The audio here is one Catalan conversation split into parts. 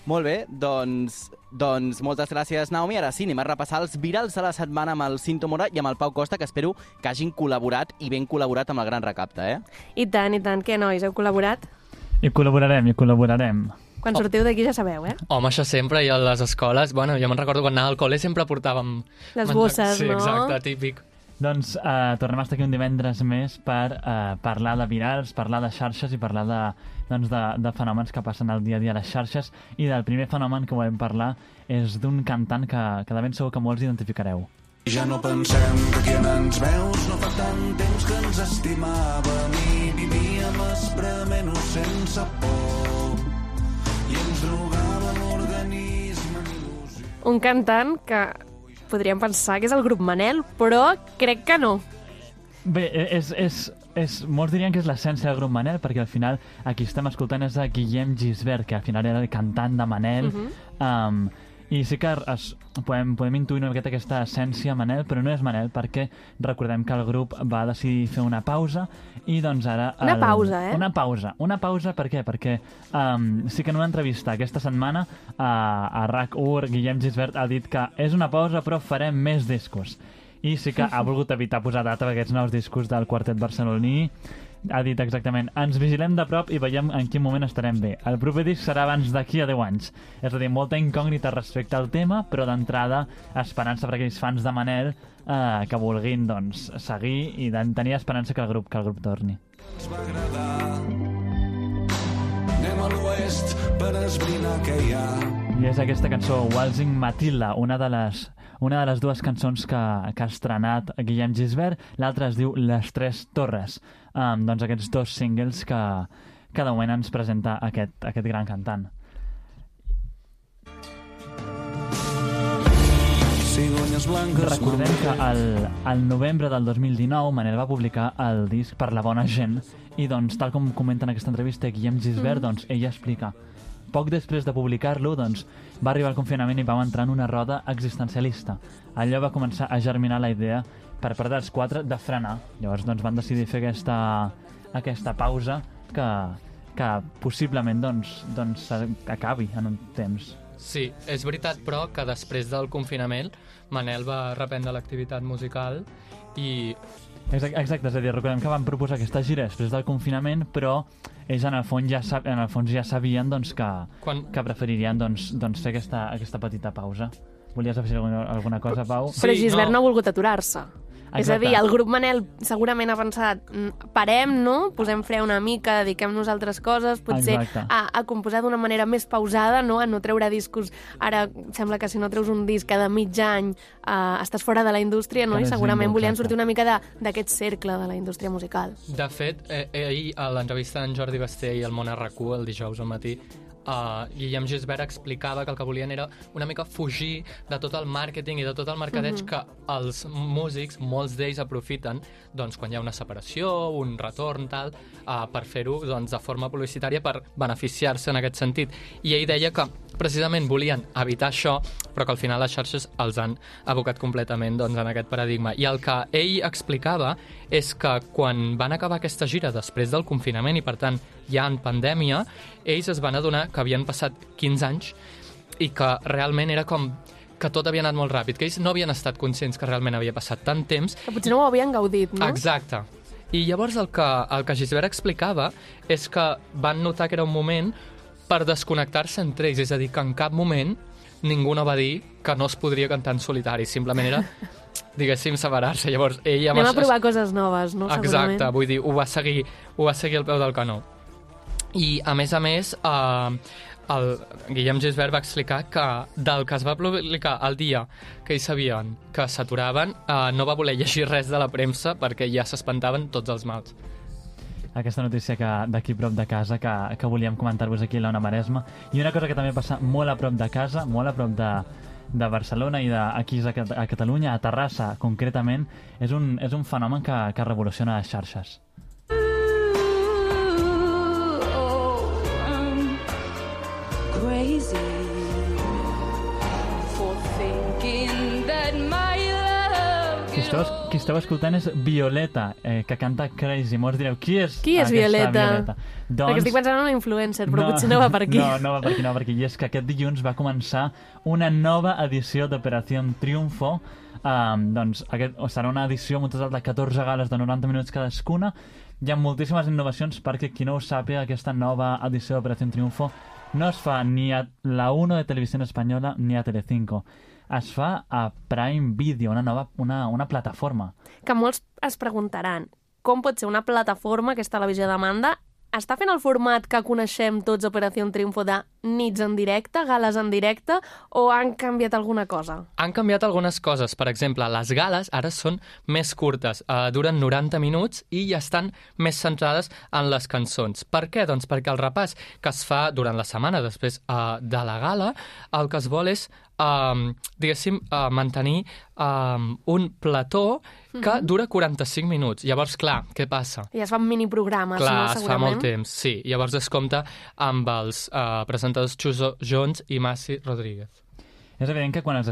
Molt bé, doncs moltes gràcies, Naomi. Ara sí, anem a repassar els virals de la setmana amb el Cinto Mora i amb el Pau Costa, que espero que hagin col·laborat i ben col·laborat amb el Gran Recapte, eh? I tant. Què, nois? Heu col·laborat? I col·laborarem. Quan sortiu d'aquí ja sabeu, eh? Home, això sempre, i a les escoles, bueno, jo me'n recordo quan anava al col·le sempre portàvem... Les bosses, sí, no? exacte, típic. Doncs tornem a estar aquí un divendres més per parlar de virals, parlar de xarxes i parlar de fenòmens que passen al dia a dia a les xarxes. I del primer fenomen que volem parlar és d'un cantant que de ben segur que molts identificareu. Ja no pensem que qui ens veus no fa tant temps que ens estimàvem i vivíem esprement-ho sense por i ens drogava l'organisme en il·lusió. Un cantant que podríem pensar que és el grup Manel, però crec que no. Bé, molts dirien que és l'essència del grup Manel, perquè al final aquí estem escoltant és a Guillem Gisbert, que al final era el cantant de Manel, i sí que podem intuir una miqueta aquesta essència Manel, però no és Manel, perquè recordem que el grup va decidir fer una pausa i doncs ara... Una pausa, eh? Una pausa, per què? Perquè sí que en una entrevista aquesta setmana a RAC1 Guillem Gisbert ha dit que és una pausa però farem més discos. I sí que ha volgut evitar posar data per aquests nous discos del quartet barceloní. Ha dit exactament, ens vigilem de prop i veiem en quin moment estarem bé. El proper disc serà abans d'aquí a 10 anys. És a dir, molta incògnita respecte al tema, però d'entrada esperança per aquells fans de Manel que vulguin doncs, seguir i tenir esperança que el grup torni. Ens va agradar. Anem a l'oest per esbrinar què hi ha. I és aquesta cançó, Waltzing Matilda, una de les dues cançons que ha estrenat Guillem Gisbert. L'altra es diu Les Tres Torres. Doncs aquests dos singles que de moment ens presenta aquest gran cantant. Recordem que al novembre del 2019 Manel va publicar el disc Per la bona gent i doncs, tal com comenta en aquesta entrevista Guillem Gisbert, doncs ella explica: poc després de publicar-lo, doncs, va arribar el confinament i vam entrar en una roda existencialista. Allò va començar a germinar la idea per part dels quatre de frenar. Llavors doncs, van decidir fer aquesta pausa que possiblement doncs, acabi en un temps. Sí, és veritat, però, que després del confinament Manel va reprendre l'activitat musical i... Exacte, és a dir, recordem que van proposar aquesta gira després del confinament, però ells en el fons ja sabien doncs, que preferirien doncs, fer aquesta petita pausa. Volies afegir alguna cosa, Pau? Sí, però Gisbert no ha volgut aturar-se. Exacte. És a dir, el grup Manel segurament ha pensat parem, no? Posem fre una mica, dediquem-nos a altres coses, potser a composar d'una manera més pausada, no? A no treure discos. Ara sembla que si no treus un disc cada mig any estàs fora de la indústria, no? I segurament volien sortir una mica d'aquest cercle de la indústria musical. De fet, ahir a l'entrevista d'en Jordi Basté i el Món RAC1 el dijous al matí, Guillem Gisbert explicava que el que volien era una mica fugir de tot el màrqueting i de tot el mercadeig que els músics, molts d'ells aprofiten doncs, quan hi ha una separació, un retorn, tal, per fer-ho doncs, de forma publicitària per beneficiar-se en aquest sentit. I ell deia que precisament volien evitar això, però que al final les xarxes els han abocat completament doncs, en aquest paradigma. I el que ell explicava és que quan van acabar aquesta gira després del confinament i per tant ja en pandèmia, ells es van adonar que havien passat 15 anys i que realment era com que tot havia anat molt ràpid, que ells no havien estat conscients que realment havia passat tant temps. Que potser no ho havien gaudit, no? Exacte. I llavors el que Gisbert explicava és que van notar que era un moment per desconnectar-se entre ells, és a dir, que en cap moment ningú no va dir que no es podria cantar en solitari, simplement era, diguéssim, separar-se. Llavors, ell... Anem a provar coses noves, no? Exacte, segurament. Vull dir, ho va seguir al peu del canó. I, a més, el Guillem Gisbert va explicar que del que es va publicar el dia que ells sabien que s'aturaven, no va voler llegir res de la premsa perquè ja s'espantaven tots els mals. Aquesta notícia d'aquí prop de casa que volíem comentar-vos aquí a l'Ona Maresma. I una cosa que també passa molt a prop de casa, molt a prop de Barcelona i aquí a Catalunya, a Terrassa concretament, és un fenomen que revoluciona les xarxes. Crazy for thinking that my love qui esteu escoltant és Violeta, que canta Crazy. Molts direu, qui és Violeta? Doncs... Perquè estic pensant en una influencer, però potser no va per aquí. No va per aquí. I és que aquest dilluns va començar una nova edició d'Operació Triunfo. Doncs serà una edició amb un total de 14 gales de 90 minuts cadascuna. Hi ha moltíssimes innovacions perquè qui no ho sàpiga, aquesta nova edició d'Operació Triunfo no es fa ni a la 1 de Televisió Espanyola ni a Telecinco. Es fa a Prime Video, una plataforma. Que molts es preguntaran com pot ser una plataforma, que és televisió de demanda, està fent el format que coneixem tots, Operació Triunfo, de nits en directe, gales en directe, o han canviat alguna cosa? Han canviat algunes coses. Per exemple, les gales ara són més curtes, duren 90 minuts i ja estan més centrades en les cançons. Per què? Doncs perquè el repàs que es fa durant la setmana després de la gala, el que es vol és mantenir un plató que dura 45 minuts. Llavors, clar, què passa? I es fan miniprogrames, clar, no, segurament? Clar, es fa molt temps, sí. Llavors es compta amb els presentadors Chuso Jones i Masi Rodríguez. És evident que quan els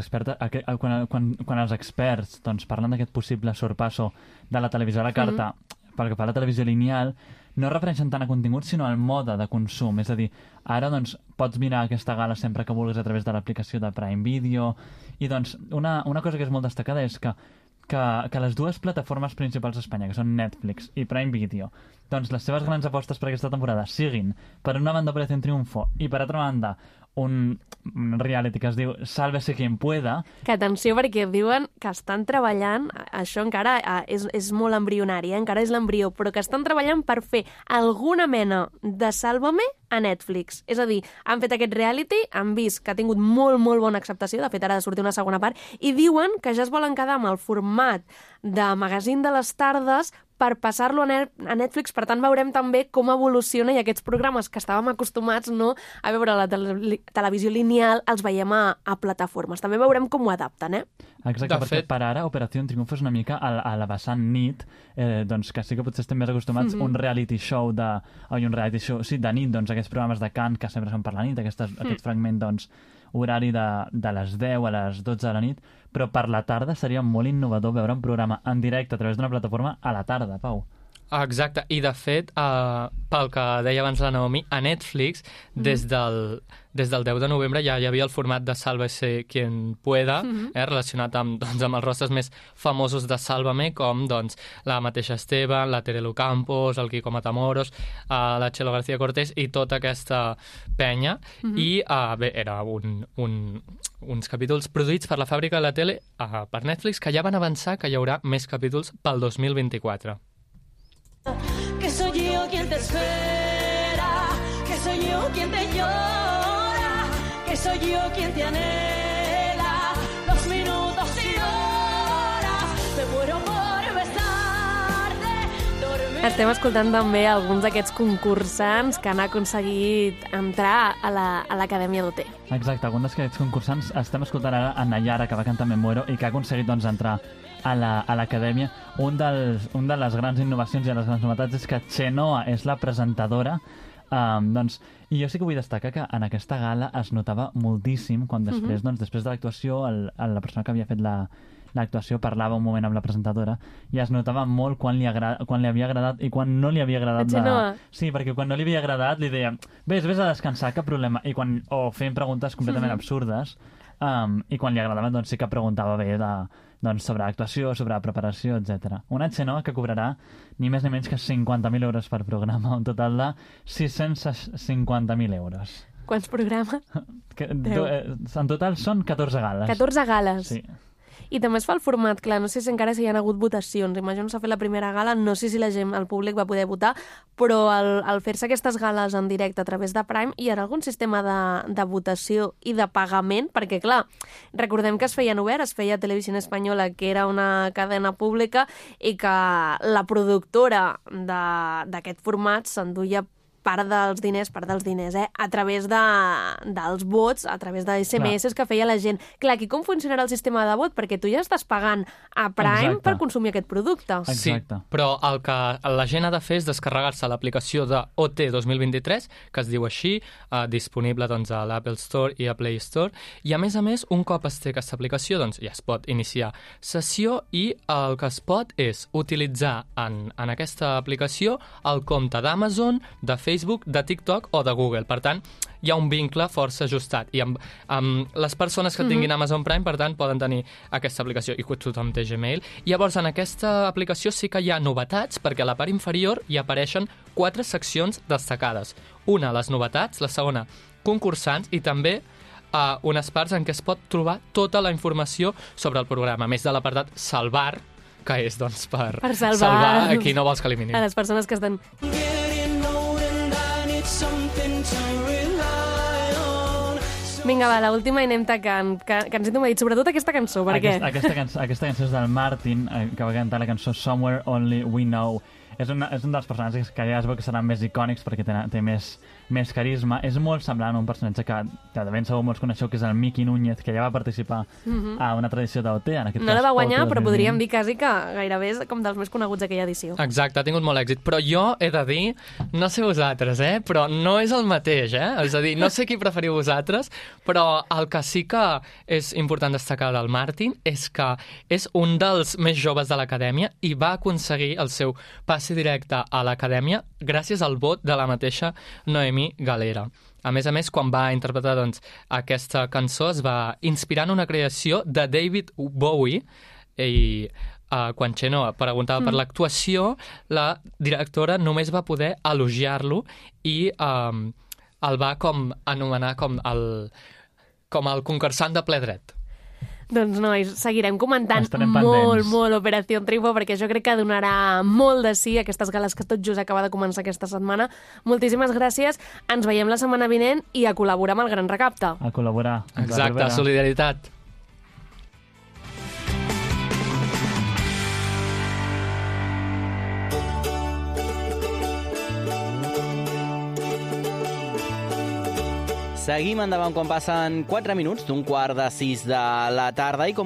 experts doncs, parlen d'aquest possible sorpasso de la televisió a la carta pel que fa a la televisió lineal, no refereixen tant a contingut, sinó al mode de consum. És a dir, ara doncs, pots mirar aquesta gala sempre que vulguis a través de l'aplicació de Prime Video. I doncs, una cosa que és molt destacada és que les dues plataformes principals d'Espanya, que són Netflix i Prime Video, doncs les seves grans apostes per aquesta temporada siguin, per una banda, Operació Triunfo, i per altra banda, un reality que es diu Sálvese quien pueda. Que atenció, perquè diuen que estan treballant, això encara és molt embrionari, encara és l'embrió, però que estan treballant per fer alguna mena de Sálvame a Netflix. És a dir, han fet aquest reality, han vist que ha tingut molt, molt bona acceptació, de fet ara ha de sortir una segona part, i diuen que ja es volen quedar amb el format de magazín de les tardes per passar-lo a Netflix. Per tant, veurem també com evoluciona i aquests programes que estàvem acostumats a veure a la televisió lineal els veiem a plataformes. També veurem com ho adapten, Exacte, perquè per ara Operació Triunfo és una mica a la vessant nit, doncs que sí que potser estem més acostumats un reality show de nit, doncs aquests programes de cant que sempre són per la nit, aquest fragment doncs horari de les 10 a les 12 de la nit, però per la tarda seria molt innovador veure un programa en directe a través d'una plataforma a la tarda, Pau. Exacte, i de fet, pel que deia abans la Naomi, a Netflix, des del 10 de novembre ja hi havia el format de Sálvese quien pueda, relacionat amb els rostres més famosos de Sálvame, com doncs, la mateixa Esteban, la Terelu Campos, el Kiko Matamoros, la Txelo García Cortés i tota aquesta penya. I bé, era uns capítols produïts per la Fàbrica de la Tele per Netflix, que ja van avançar que hi haurà més capítols pel 2024. Que soy yo quien te espera, que soy yo quien te llora, que soy yo quien te anhela, los minutos y horas, me muero por besarte, dormir... Estem escoltant també alguns d'aquests concursants que han aconseguit entrar a l'Acadèmia d'OT. Exacte, alguns d'aquests concursants estem escoltant ara a Nayara, que va cantar Me Muero i que ha aconseguit doncs, entrar a l'Acadèmia. Un de les grans innovacions i de les grans novetats és que Chenoa és la presentadora. I jo sí que vull destacar que en aquesta gala es notava moltíssim quan després de l'actuació la persona que havia fet l'actuació parlava un moment amb la presentadora i es notava molt quan li havia agradat i quan no li havia agradat. Sí, perquè quan no li havia agradat li deia vés a descansar, cap problema, o feien preguntes completament absurdes, i quan li agradava doncs sí que preguntava bé sobre actuació, sobre preparació, etc. Una Chenoa que cobrarà ni més ni menys que 50.000 euros per programa, un total de 650.000 euros. Quants programes? En total són 14 gales. 14 gales? Sí. I també es fa el format, clar, no sé si encara hi ha hagut votacions. Imagino s'ha fet la primera gala, no sé si la gent, el públic va poder votar, però al fer-se aquestes gales en directe a través de Prime hi ha algun sistema de votació i de pagament, perquè clar, recordem que es feien obert, es feia Televisió Espanyola, que era una cadena pública, i que la productora d'aquest format s'enduia part dels diners, a través dels vots, a través de SMS que feia la gent. Clar, aquí com funcionarà el sistema de vot? Perquè tu ja estàs pagant a Prime per consumir aquest producte. Sí, però el que la gent ha de fer és descarregar-se l'aplicació de OT 2023, que es diu així, disponible doncs, a l'Apple Store i a Play Store, i a més, un cop es té aquesta aplicació, doncs ja es pot iniciar sessió i el que es pot és utilitzar en aquesta aplicació el compte d'Amazon, de Facebook, de TikTok o de Google. Per tant, hi ha un vincle força ajustat. I amb les persones que tinguin Amazon Prime, per tant, poden tenir aquesta aplicació. I tothom té Gmail. Llavors, en aquesta aplicació sí que hi ha novetats, perquè a la part inferior hi apareixen 4 seccions destacades. Una, les novetats, la segona, concursants, i també unes parts en què es pot trobar tota la informació sobre el programa, a més de l'apartat Salvar, que és doncs, per salvar a qui no vols que eliminin. A les persones que estan... Vinga, va, l'última i anem tacant, que ens hem dit, sobretot aquesta cançó, per què? Aquesta cançó és del Martin, que va cantar la cançó Somewhere Only We Know. És un dels personatges que ja es veu que seran més icònics perquè té més carisma. És molt semblant a un personatge que de ben segur molts coneixeu, que és el Miki Núñez, que ja va participar a una tradició d'OT. No la va guanyar, però podríem dir quasi que gairebé és com dels més coneguts d'aquella edició. Exacte, ha tingut molt èxit. Però jo he de dir, no sé vosaltres, però no és el mateix, És a dir, no sé qui preferiu vosaltres, però el que sí que és important destacar del Martin és que és un dels més joves de l'acadèmia i va aconseguir el seu passi directe a l'acadèmia gràcies al vot de la mateixa Noemí Galera. A més, quan va interpretar aquesta cançó es va inspirar en una creació de David Bowie i quan Xeno preguntava per l'actuació, la directora només va poder elogiar-lo i el va anomenar com el concursant de ple dret. Doncs nois, seguirem comentant molt Operació Triunfo, perquè jo crec que donarà molt de sí aquestes gales que tot just acaba de començar aquesta setmana. Moltíssimes gràcies, ens veiem la setmana vinent i a col·laborar amb el Gran Recapte. A col·laborar. Exacte, solidaritat. Seguim endavant quan passen 4 minuts d'1:45 de la tarda i com